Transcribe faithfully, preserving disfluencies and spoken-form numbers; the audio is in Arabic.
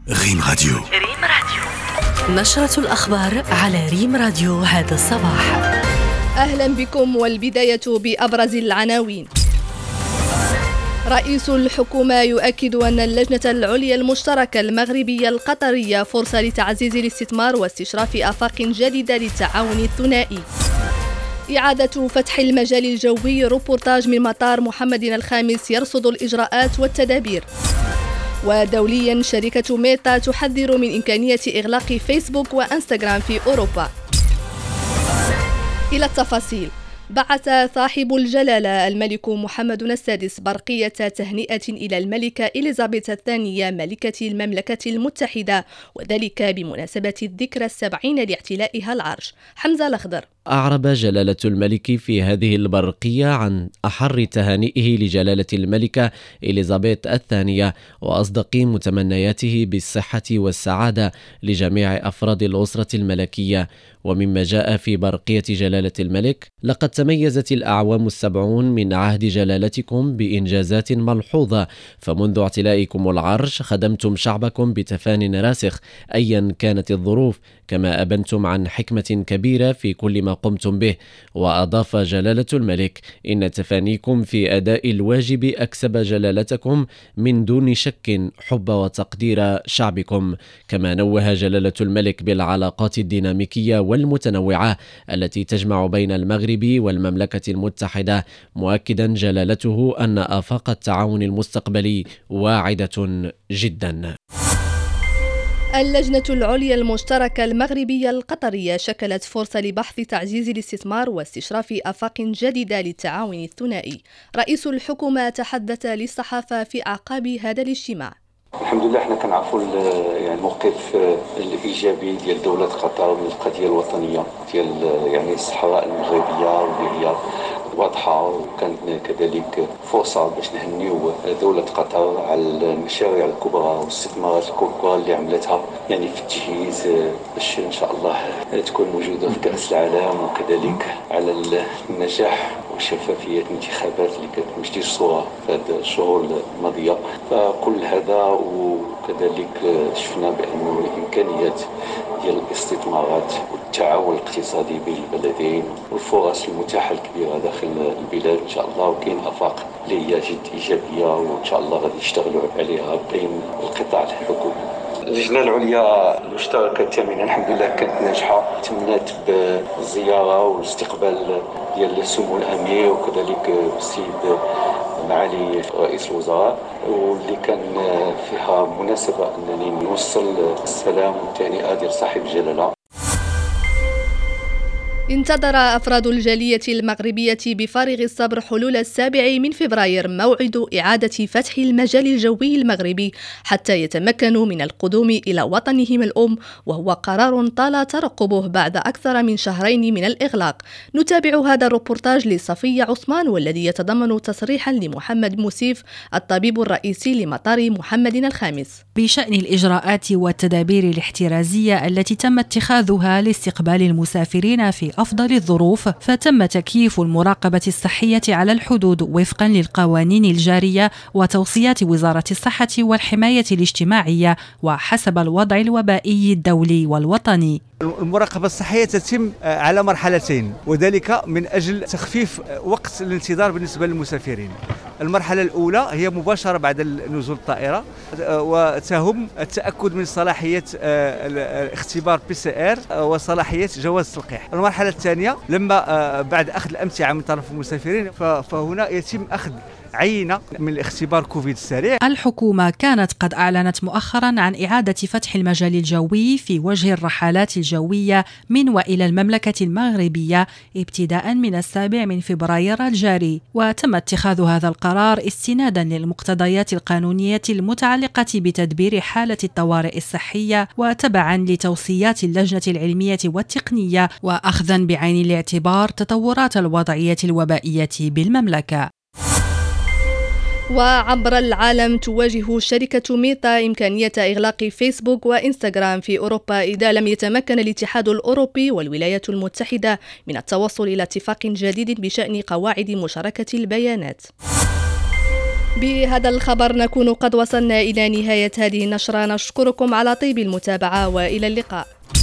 ريم راديو. ريم راديو. نشرة الأخبار على ريم راديو هذا الصباح. أهلا بكم، والبداية بأبرز العناوين. رئيس الحكومة يؤكد أن اللجنة العليا المشتركة المغربية القطرية فرصة لتعزيز الاستثمار واستشراف آفاق جديدة للتعاون الثنائي. إعادة فتح المجال الجوي، روبورتاج من مطار محمد الخامس يرصد الإجراءات والتدابير. ودوليا، شركة ميتا تحذر من إمكانية إغلاق فيسبوك وإنستغرام في أوروبا. إلى التفاصيل. بعث صاحب الجلالة الملك محمد السادس برقية تهنئة إلى الملكة إليزابيث الثانية ملكة المملكة المتحدة، وذلك بمناسبة الذكرى السبعين لاحتلائها العرش. حمزة الأخضر. أعرب جلالة الملك في هذه البرقية عن أحر تهانئه لجلالة الملكة إليزابيث الثانية وأصدق متمنياته بالصحة والسعادة لجميع أفراد الأسرة الملكية. ومما جاء في برقية جلالة الملك: لقد تميزت الأعوام السبعون من عهد جلالتكم بإنجازات ملحوظة، فمنذ اعتلائكم العرش خدمتم شعبكم بتفان راسخ أيا كانت الظروف، كما أبنتم عن حكمة كبيرة في كل ما قمتم به. وأضاف جلالة الملك: إن تفانيكم في أداء الواجب أكسب جلالتكم من دون شك حب وتقدير شعبكم. كما نوه جلالة الملك بالعلاقات الديناميكية والمتنوعة التي تجمع بين المغرب والمملكة المتحدة، مؤكدا جلالته أن آفاق التعاون المستقبلي واعدة جدا. اللجنة العليا المشتركة المغربية القطرية شكلت فرصة لبحث تعزيز الاستثمار واستشراف آفاق جديدة للتعاون الثنائي. رئيس الحكومة تحدث للصحافة في أعقاب هذا الاجتماع. الحمد لله احنا كنعرفوا يعني الموقف الايجابي ديال دوله قطر من القضيه الوطنيه ديال يعني الصحراء المغربيه، واللي هي واضحه، وكانت كذلك فرصه باش نهنيو دوله قطر على المشاريع الكبرى والاستثمارات الكبرى اللي عملتها يعني في التجهيز باش ان شاء الله تكون موجوده في كاس العالم، وكذلك على النجاح وشفافية الانتخابات اللي كانت مشتيش صورة في هذه الشهور الماضية. فكل هذا وكذلك شفنا بأنه الإمكانيات ديال الاستثمارات والتعاون الاقتصادي بين البلدين والفرص المتاحة الكبيرة داخل البلاد إن شاء الله، وكاين آفاق اللي هي جد إيجابية وإن شاء الله غادي يشتغلوا عليها بين القطاع الحكومي. اللجنة العليا المشتركة الثامنة الحمد لله كانت ناجحة، تمت بالزيارة والاستقبال ديال سمو الأمير وكذلك السيد معالي رئيس الوزراء، واللي كان فيها مناسبة أنني نوصل السلام والتهنئة ديال صاحب الجلالة. انتظر أفراد الجالية المغربية بفارغ الصبر حلول السابع من فبراير، موعد إعادة فتح المجال الجوي المغربي حتى يتمكنوا من القدوم إلى وطنهم الأم، وهو قرار طال ترقبه بعد أكثر من شهرين من الإغلاق. نتابع هذا الروبورتاج لصفية عثمان، والذي يتضمن تصريحا لمحمد موسيف الطبيب الرئيسي لمطار محمد الخامس بشأن الإجراءات والتدابير الاحترازية التي تم اتخاذها لاستقبال المسافرين في أفضل الظروف. فتم تكييف المراقبة الصحية على الحدود وفقا للقوانين الجارية وتوصيات وزارة الصحة والحماية الاجتماعية وحسب الوضع الوبائي الدولي والوطني. المراقبة الصحية تتم على مرحلتين، وذلك من أجل تخفيف وقت الانتظار بالنسبة للمسافرين. المرحلة الأولى هي مباشرة بعد نزول الطائرة، وتهم التأكد من صلاحية الاختبار بي سي آر وصلاحية جواز التلقيح. المرحلة الثانية لما بعد أخذ الأمتعة من طرف المسافرين، فهنا يتم أخذ عينة من الاختبار كوفيد السريع. الحكومة كانت قد أعلنت مؤخرا عن إعادة فتح المجال الجوي في وجه الرحلات الجوية من وإلى المملكة المغربية ابتداء من السابع من فبراير الجاري، وتم اتخاذ هذا القرار استنادا للمقتضيات القانونية المتعلقة بتدبير حالة الطوارئ الصحية، وتبعا لتوصيات اللجنة العلمية والتقنية، وأخذا بعين الاعتبار تطورات الوضعية الوبائية بالمملكة. وعبر العالم تواجه شركة ميتا إمكانية إغلاق فيسبوك وإنستغرام في أوروبا إذا لم يتمكن الاتحاد الأوروبي والولايات المتحدة من التوصل إلى اتفاق جديد بشأن قواعد مشاركة البيانات. بهذا الخبر نكون قد وصلنا إلى نهاية هذه النشرة. نشكركم على طيب المتابعة وإلى اللقاء.